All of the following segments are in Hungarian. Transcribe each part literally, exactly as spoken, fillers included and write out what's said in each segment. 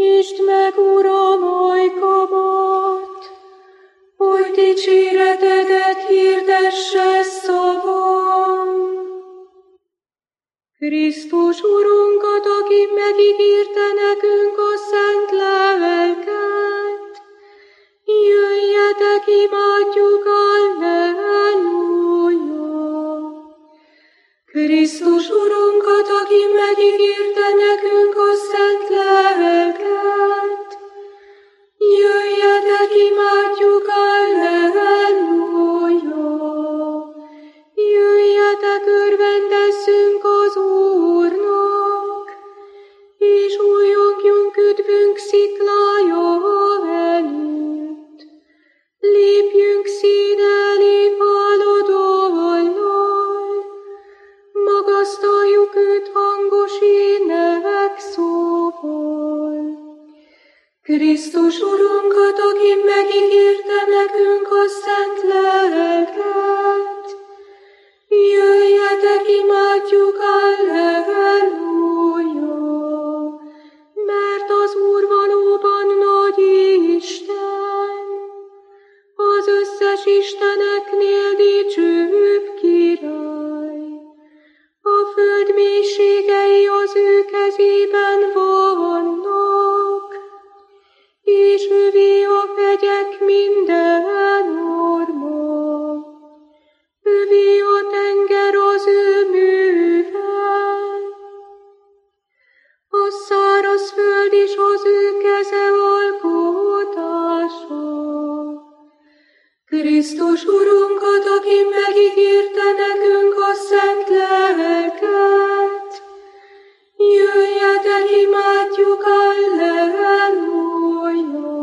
Nyisd meg, Uram, ajkamat, hogy dicséretedet hirdesse szavam. Krisztus Urunkat, aki megígérte nekünk a szent lelket, jöjjetek, imádjuk, Alleluja! Krisztus Urunkat, aki megígérte nekünk a szent lelket, jöjjetek, imádjuk, Alleluja! Jöjjetek, örvendezzünk az Úrnak, és újjongjunk üdvünk sziklája előtt. Lépjünk színe elé váladóval, magasztaljuk őt hangos énekszóval. Krisztus Urunkat, aki megígérte nekünk a szent lelket, jöjjetek, imádjuk, Alleluja! Mert az Úr valóban nagy Isten, az összes isteneknél dicsőbb király. A föld mélységei az ő kezében vannak, és ővé a fegyek minden orma. Ővé a tenger az ő műve, a száraz föld is az ő keze alkotása. Krisztus Urunkat, aki megígérte nekünk a szent lelket, jöjjetek, imádjuk, Alleluja!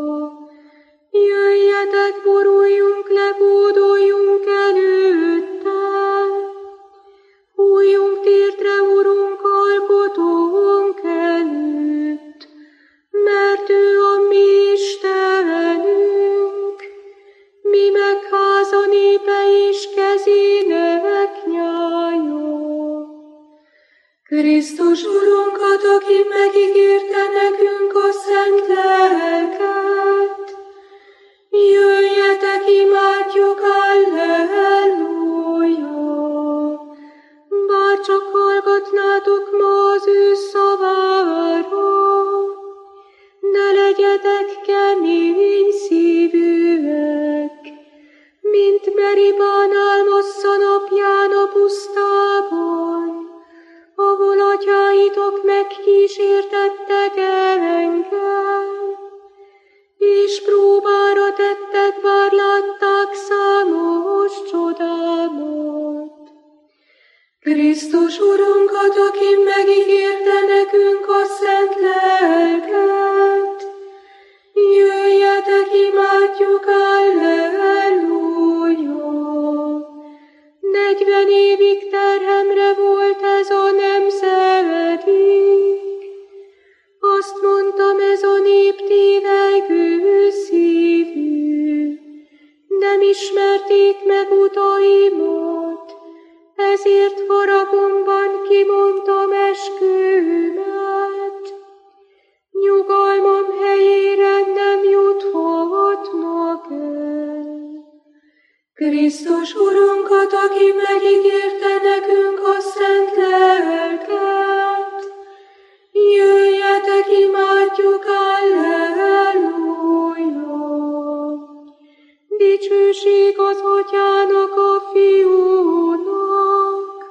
Jöjjetek, boruljunk le, bódoljunk előtte, hújjunk térdre, Urunk, alkotónk előtt, mert ő a mi Istenünk, mi meg háza népe és kezének nyája. Krisztus Urunkat, aki megígérte nekünk a szent lelket, jöjjetek, imádjuk, Alleluja! Bár csak hallgatnátok ma az ő szavára, ne legyetek kemény szívűek, mint Meribán Álmassza napján a pusztában, ahol atyáitok megkísértettek engem, és próbára tettek, bár látták számos csodámat. Krisztus Urunkat, aki megígérte nekünk a szent lelket, jöjjetek, imádjuk, Alleluja! Negyven évig terhemre volt ez a nemzedék, azt mondtam, ez a nép tévegő szívű, nem ismerték meg utaimat, ezért faragomban kimondtam eskümet. Nyugalmam helyére nem juthatnak el. Krisztus Urunkat, aki megígérte nekünk a szent lelket, jöjjetek, imádjuk, Alleluja! Dicsőség az Atyának, a Fiúnak,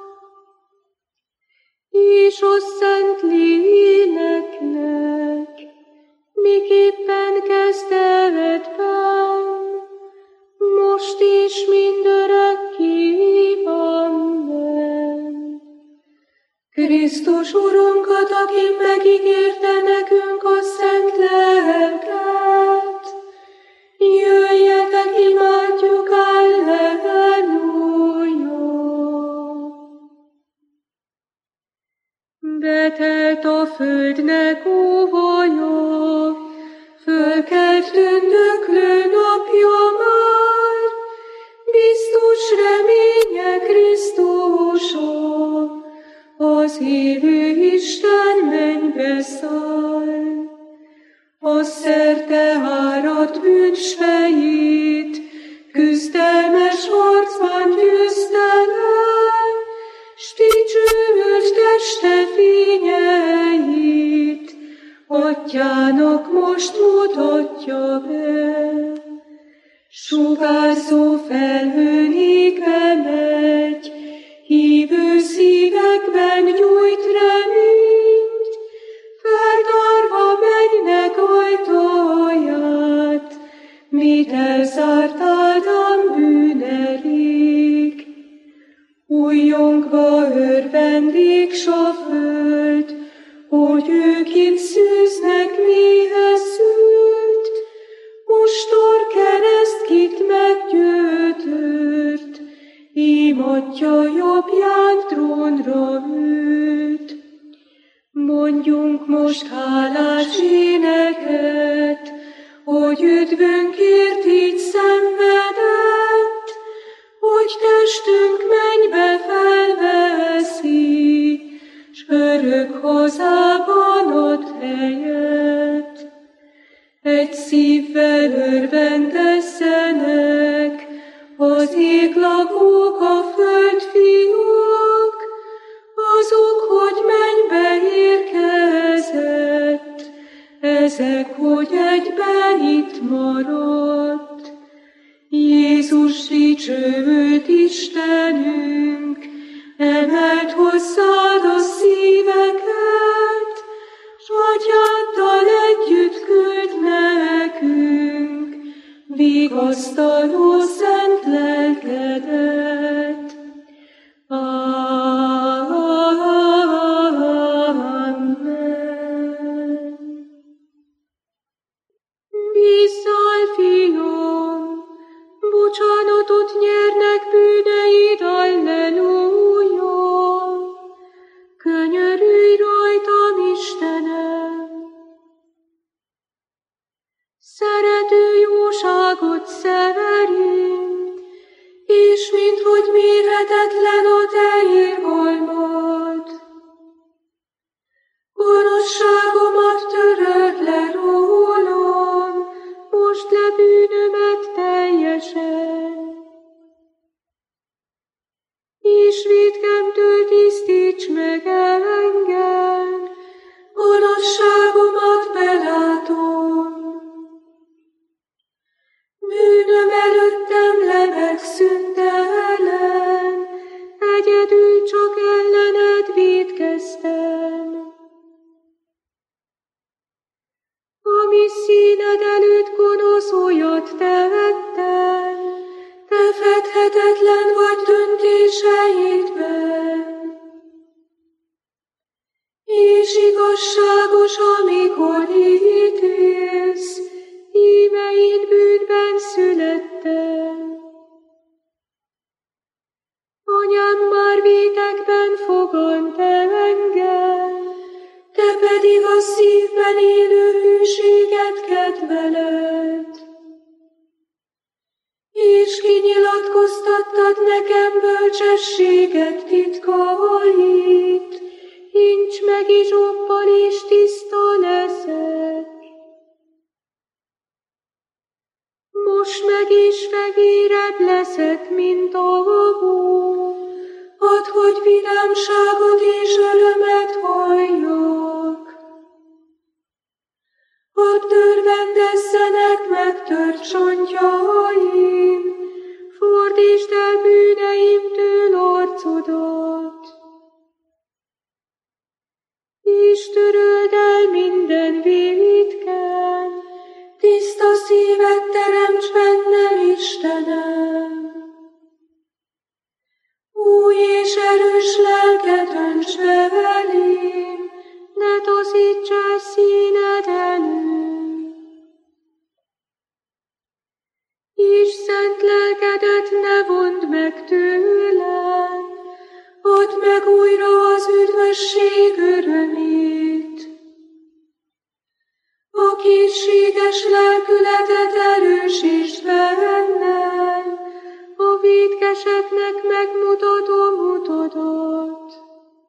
és a Szent Léleknek, miképpen kezdetben, most és mindörökké. Amen. Krisztus Urunkat, aki megígérte nekünk a szent lelket, jöjjetek, imádjuk, Alleluja! Betelt a földnek óvaja, fölkelt tündöklő napja már, biztos reménye Krisztusa, az élő Isten mennybe száll. szerte árat bűnsveit, küzdelmes harcban győzte le, s dicsőült teste fényeit, Atyának most mutatja be. Sugárzó felhőn égbe megy, hívő szívekben gyújt reményt, feltárva mennek ajtaját, mit elzárt Ádám bűne rég. Újjongva örvendik s a föld, hogy ők itt szűznek mihez szült, ostor keresztkit meggyötört, ím Atya jobbján trónra ült. Mondjunk most hálás éneket, hogy üdvünkért így szenvedett, hogy testünk mennybe felveszi, s örök hazában ad helyet. Egy szívvel örvendezzenek az églakók, a földfiúk, azok, hogy mennybe érkezett, ezek, hogy egyben itt maradt. Jézus dicsőült Istenünk, emelt hozzád a szíveket, s Atyáddal együtt küld nekünk vigasztaló szent lelkedet. Amen. Bízzál, fiam, bocsánatot nyernek bűneid, alleluja. Könyörülj rajtam, Istenem! Szerető jóságot szerint, és minthogy mérhetetlen a te irgalmad. Gonoszságomat töröld le rólam, most le bűnömet teljesen. És vétkemtől tisztíts meg engem, gonoszságomat belátom. Bűnöm előttem lebeg szüntelen, egyedül csak ellened vétkeztem. Ami színed előtt gonosz olyat tevettem, te fedhetetlen vagy döntéseidben. És igazságos, amikor ítélsz, íme én bűnben születtem. Anyám már vétekben fogant el engem, te pedig a szívben élő hűséget kedveled. És kinyilatkoztattad nekem bölcsességet titkait, incs meg izsoppal és tiszta leszek. Most meg is fehérebb leszek, mint a hó, add, hogy vidámságot és örömet halljak. Add, örvendezzenek meg tört csontjaim, fordítsd el bűneimtől arcodat. És töröld el minden vétken, tiszta szívet teremts bennem, Istenem. Új és erős lelket önts be velém, ne taszíts el színed elől. És szent lelkedet ne vondd meg tőlem, add meg újra az üdvösség örömét. A készséges lelkületet erősítsd bennem, a vétkeseknek megmutatom utadat.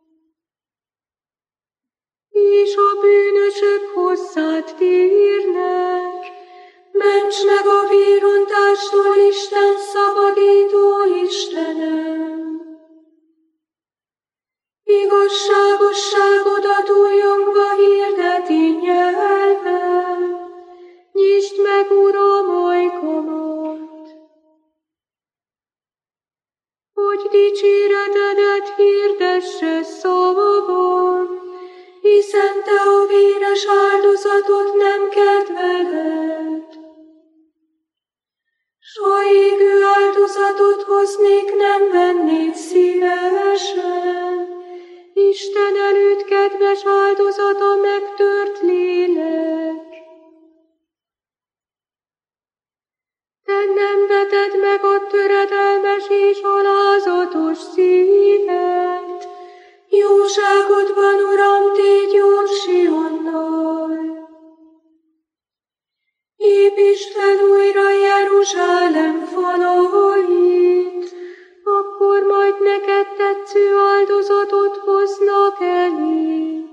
És a bűnösök hozzád térnek, gonosztól Isten szabadító Istenem. Igazságosságodat újongva hirdeti nyelvem, nyisd meg, Uram, ajkamat, hogy dicséretedet hirdesse szavam, hiszen te a véres áldozatot nem kedveled. S ha égő áldozatot hoznék, nem vennéd szívesen. Isten előtt kedves áldozat a megtört lélek. Te nem veted meg a töredelmes és alázatos szívet. Jóságodban, Uram, tégy jót Sionnal. Építsd fel újra Jeruzsálem falait, akkor majd neked tetsző áldozatot hoznak eléd.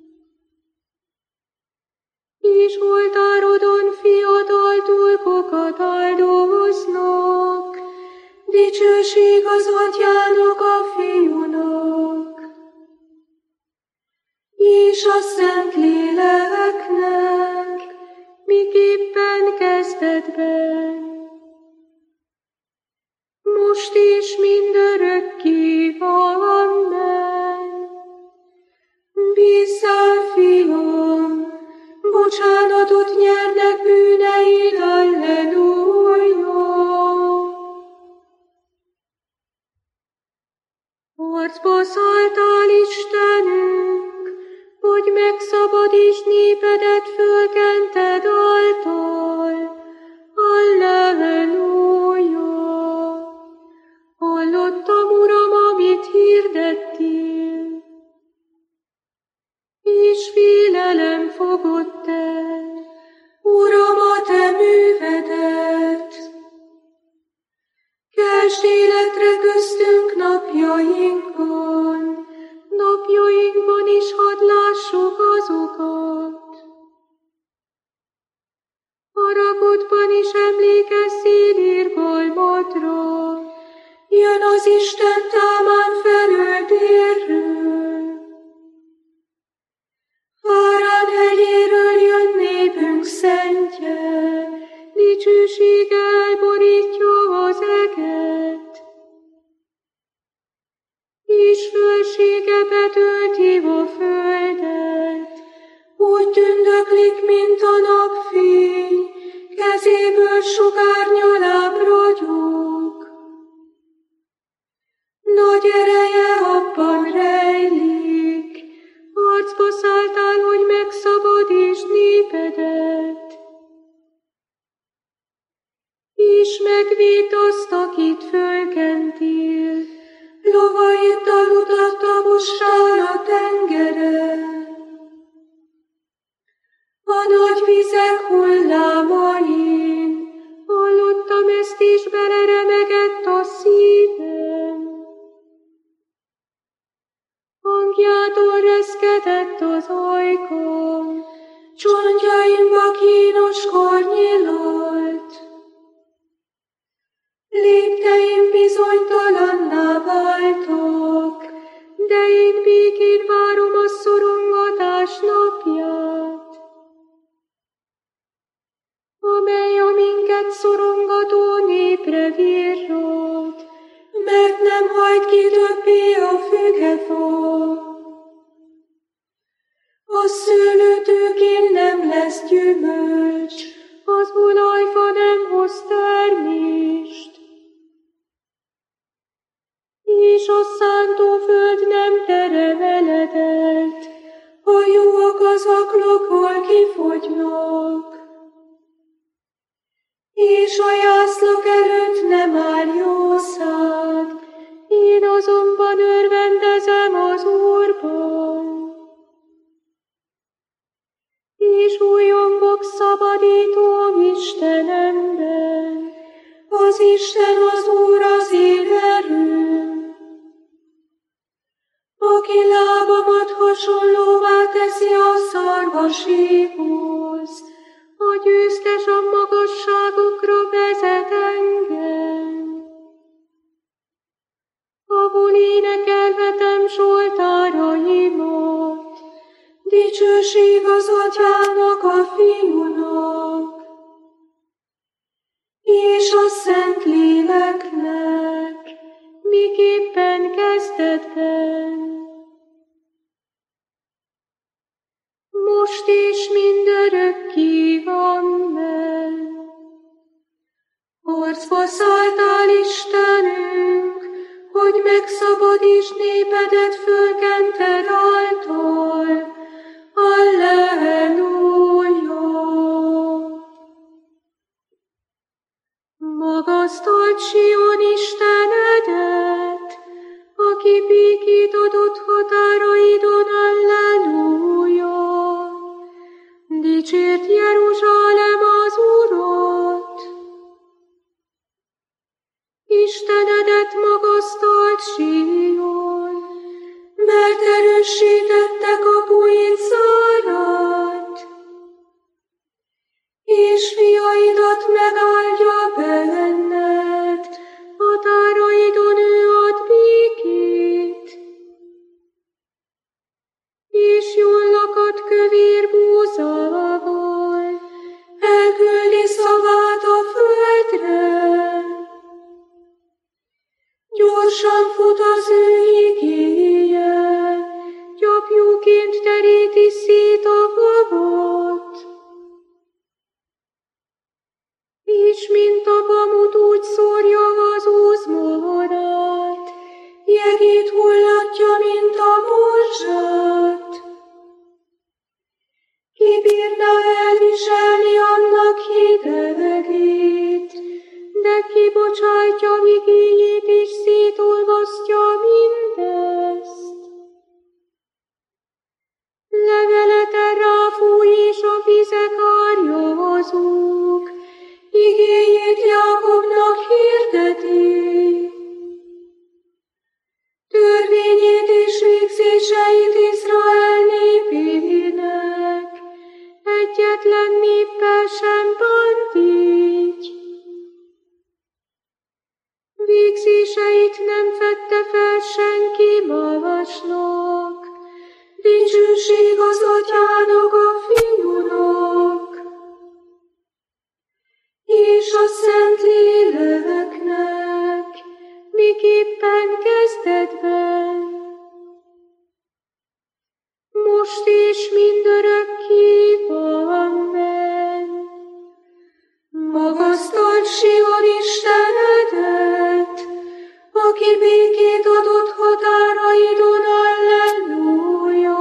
És oltárodon fiatal dolgokat áldoznak, dicsőség az Atyának, a Fiúnak, és a Szentléleknek, miképpen kezdetben, most is mindörökké. Amen. Bízzál, fiam, bocsánatot nyernek bűneid, Alleluja. Harcba szálltál, Istenünk, hogy megszabadítsd népedet fölkented által. Alleluja! Hallottam, Uram, amit hirdettél, és félelem fogott el, Uram, a te művedet. Keltsd életre köztünk napjainkban, napjainkban is hadd lássuk azokat. Haragodban is emlékezzél irgalmadra, jön az Isten támán felől délről. Fárán hegyéről jön népünk szentje, dicsősége elborítja az eget, és fölsége betölti a földet. Úgy tündöklik, mint a napfény, kezéből sugárnyaláb ragyog. Nagy ereje abban rejlik, harcba szálltál, hogy megszabadítsd népedet, és megvédd azt, akit fölkentél, lovaiddal utat tapossál a tengeren. A nagy vizek hullámain hallottam ezt, és beleremegett a szívem. Hangjától reszketett az ajkam, csontjaimba kínoskor nyilalt. Lépteim bizonytalanná váltak, de én békén várom a szorongatás napját, amely a minket szorongató népre virrat, mert nem hajt ki többé a fügefa. A szőlőtőkén nem lesz gyümölcs, az olajfa nem hoz termést, és a szántóföld nem terem eledelt, a jóak az aklokból kifogynak, és a jászlok előtt nem áll jószág, én azonban örvendezem az Úrban. És újongok szabadító Istenemben, az Isten az Úr az én erőm, aki lábamat hasonlóvá teszi a szarvasékhoz, a győztes a magasságokra vezet engem. és oltáraimat. Dicsőség az Atyának, a Fiúnak, és a Szentléleknek, miképpen kezdetben, most és mindörökké. Amen. Harcba szálltál, Istenünk, hogy megszabadítsd népedet fölkented által. Alleluja! Magasztald Sion Istenedet, aki békét adott határaidon. Alleluja! Dicsérd Jeruzsálem az Urat! Istenedet magasztald Sion, mert erősítette kapuit zárát, és fiaidat megáldja benned, határaidon ő ad békét, és jól lakat kövér búzával, elküldi szavát a földre. Gyorsan fut az ő igéje, gyapjúként teríti szét a vavat. És mint a pamut úgy szórja az úzmorát, jegét hullatja, mint a morzsát. Ki bírna elviselni annak hidegét, de kibocsátja igéjét és szétolvasztja mindezt. Levelete ráfúj és a vizek árjazók, igéjét Jákobnak hirdeti. Törvényét és végzéseit Izrael népének, egyetlen néppel sem bánt így. Végzéseit nem fedte fel senki másnak, dicsőség az Atyának, a Fiúnak, és a Szentléleknek, miképpen kezdetben, most és mindörökké. Amen. Magasztald Sion Istenedet, aki békét adott határaidon. Alleluja!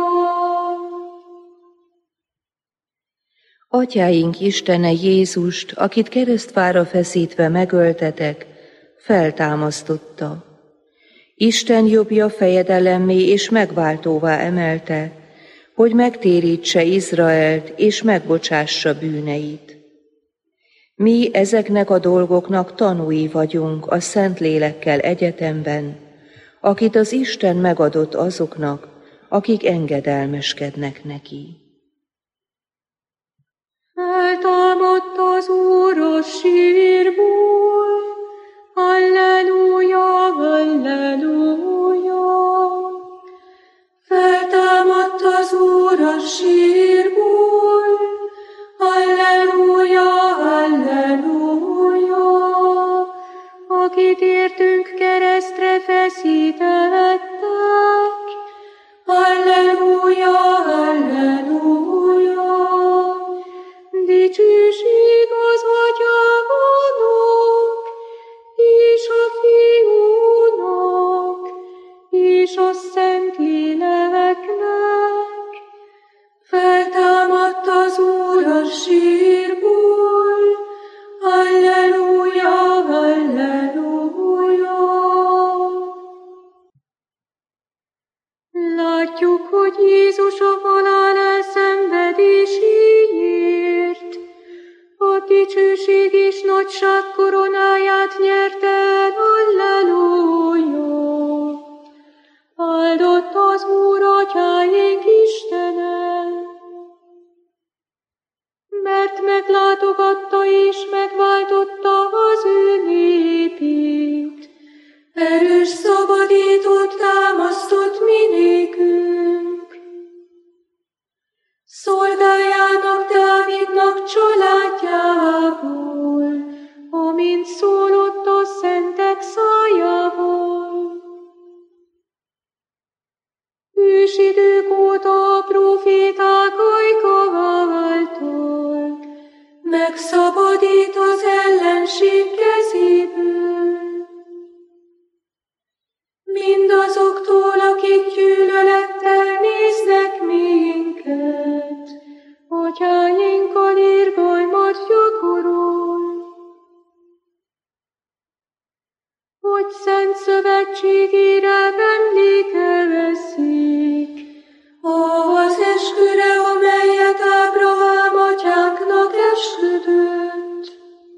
Atyáink Istene Jézust, akit keresztfára feszítve megöltetek, feltámasztotta. Isten jobbja fejedelemmé és megváltóvá emelte, hogy megtérítse Izraelt és megbocsássa bűneit. Mi ezeknek a dolgoknak tanúi vagyunk a Szentlélekkel egyetemben, akit az Isten megadott azoknak, akik engedelmeskednek neki. Feltámadt az Úr a sírból, Alleluja, Alleluja. Feltámadt az Úr a sírból, Alleluja, Alleluja. Akit értünk keresztre feszítettek, Alleluja, Alleluja. Dicsőség az Atyának, és a Fiúnak, és a Szentléleknek. Feltámadt az Úr a sírból, Alleluja, Alleluja. Látjuk, hogy Jézus a halál elszenvedéséért a dicsőség és nagyság koronáját nyerte el. Alleluja! Áldott az Úr atyáink Istene, mert meglátogatta és megváltotta az ő népét, Erős szabadítót támasztott minékünk, szolgájának Dávidnak családjából, amint szólott a szentek szájából. Ősidők óta a proféták ajka által megszabadít az ellenség kezéből. Mindazoktól, akik gyűlölettel néznek minket, atyáinkkal irgalmat gyakorol. Hogy szent szövetségére emlékezzék, az esküre, amelyet Ábrahám atyánknak esküdött,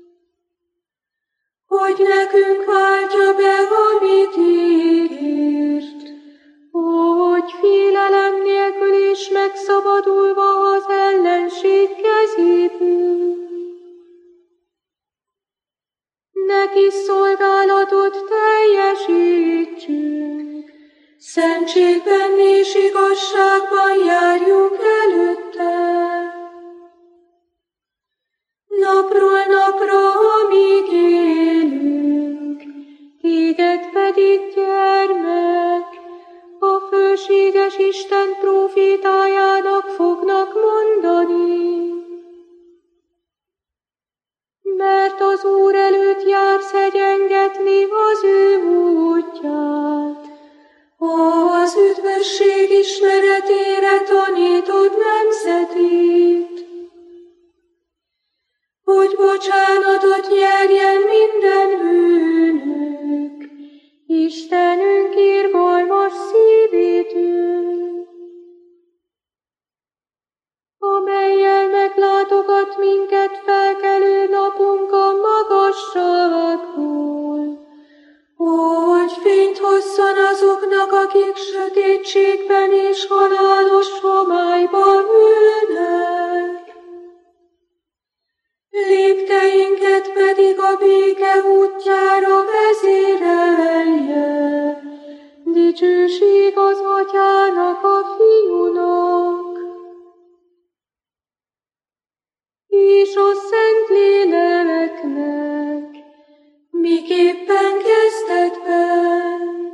hogy nekünk váltja be, amit ígért, hogy félelem nélkül is megszabadulva az ellenség kezéből. Neki szolgálatot teljesítsünk, szentségben és igazságban járjunk előtte. Napról napra, amíg élünk, téged pedig, gyermek, a fölséges Isten prófétájának fognak mondani. Mert az Úr előtt jársz egyengetni az ő útját, az üdvösség ismeretére tanítod nemzetét, hogy bocsánatot nyerjen minden bűnök, Istenünk irgalmas szívétől, amellyel meglátogat minket felkelő napunk a magasságból, hogy fényt hozzon azoknak, akik sötétségben és halálos homályban ülnek. Lépteinket pedig a béke útjára vezérelje, dicsőség az Atyának, a Fiúnak, és a Szentléleknek, miképpen kezdetben,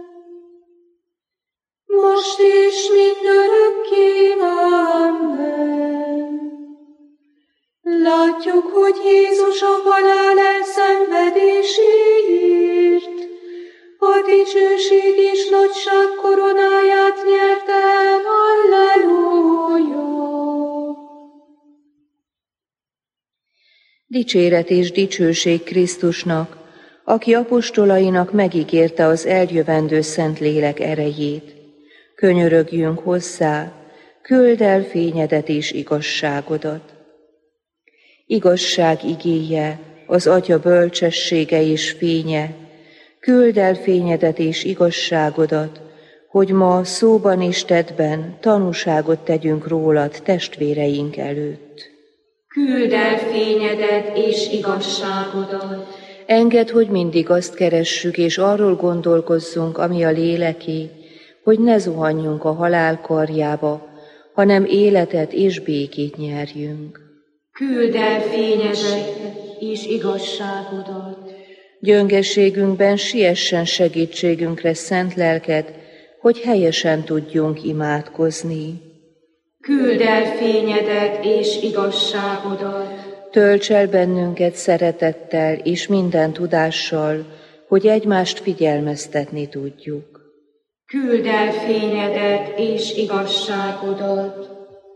most is mindörökké. Amen. Látjuk, hogy Jézus a halál elszenvedéséért a dicsőség és nagyság koronáját nyerte el. Halleluja! Dicséret és dicsőség Krisztusnak, aki apostolainak megígérte az eljövendő Szentlélek erejét. Könyörögjünk hozzá, küldd el fényedet és igazságodat. Igazság igéje, az Atya bölcsessége és fénye, küldd el fényedet és igazságodat, hogy ma szóban és tettben tanúságot tegyünk rólad testvéreink előtt. Küldd el fényedet és igazságodat. Engedd, hogy mindig azt keressük és arról gondolkozzunk, ami a léleké, hogy ne zuhanjunk a halál karjába, hanem életet és békét nyerjünk. Küldd el fényedet és igazságodat. Gyöngességünkben siessen segítségünkre szent lelked, hogy helyesen tudjunk imádkozni. Küldd el fényedet és igazságodat. Tölts el bennünket szeretettel és minden tudással, hogy egymást figyelmeztetni tudjuk. Küldd el fényedet és igazságodat.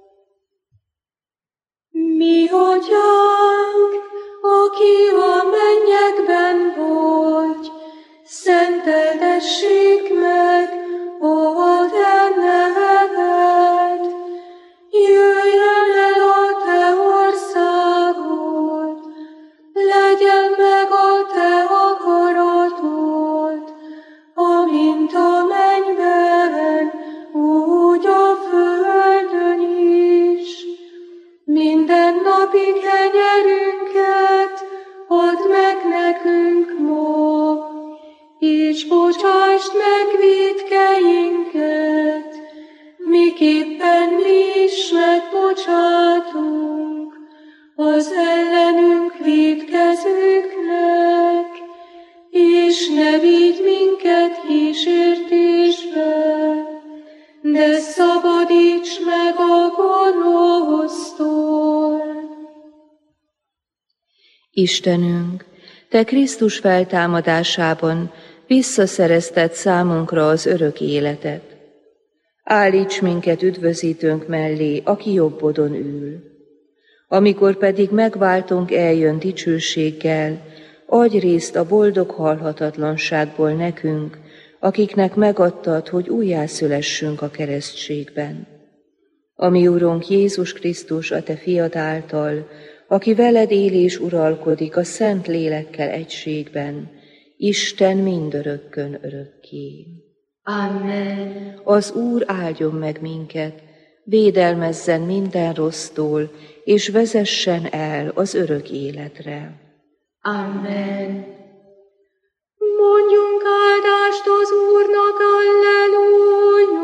Mi Atyánk, aki a mennyekben vagy, szenteltessék meg a te neved. Jöjjön el a te országod, legyen meg a te akaratod, amint a mennyben, úgy a földön is. Minden napi kenyerünket add meg nekünk ma, és bocsáss Istenünk, Te Krisztus feltámadásában visszaszerezted számunkra az örök életet. Állíts minket üdvözítőnk mellé, aki jobbodon ül. Amikor pedig megváltunk eljön dicsőséggel, adj részt a boldog halhatatlanságból nekünk, akiknek megadtad, hogy újjászülessünk a keresztségben. A mi Urunk Jézus Krisztus, a Te fiad által, aki veled él és uralkodik a Szent Lélekkel egységben, Isten mindörökkön örökké. Amen. Az Úr áldjon meg minket, védelmezzen minden rossztól, és vezessen el az örök életre. Amen. Mondjunk áldást az Úrnak, alleluja!